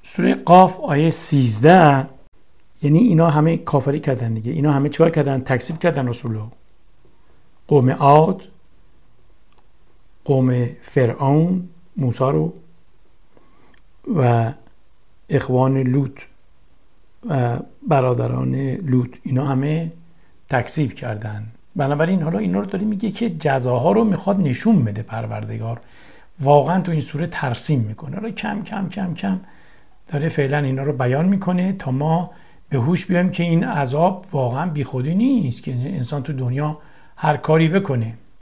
سوره قاف آیه 13، یعنی اینا همه کافری کردن دیگه. اینا همه چیکار کردن؟ تکذیب کردن رسولو. قوم عاد، قوم فرعون موسی رو و اخوان لوط و برادران لوط، اینا همه تکذیب کردن. بنابراین حالا اینا رو داره میگه که جزاها رو میخواد نشون بده پروردگار. واقعا تو این سوره ترسیم میکنه. حالا کم کم کم کم داره فعلا اینا رو بیان میکنه تا ما به هوش بیایم که این عذاب واقعا بیخودی نیست که انسان تو دنیا هر کاری بکنه